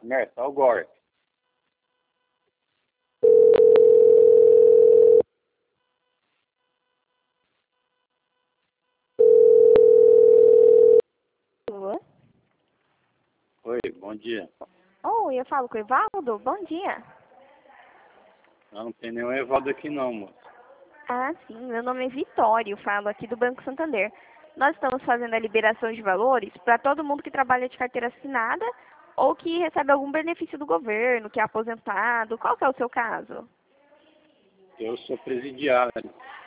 Metal Gore. Alô? Oi, bom dia. Oi, eu falo com o Evaldo? Bom dia. Não tem nenhum Evaldo aqui não, moço. Ah, sim, meu nome é Vitório, falo aqui do Banco Santander. Nós estamos fazendo a liberação de valores para todo mundo que trabalha de carteira assinada ou que recebe algum benefício do governo, que é aposentado. Qual que é o seu caso? Eu sou presidiário.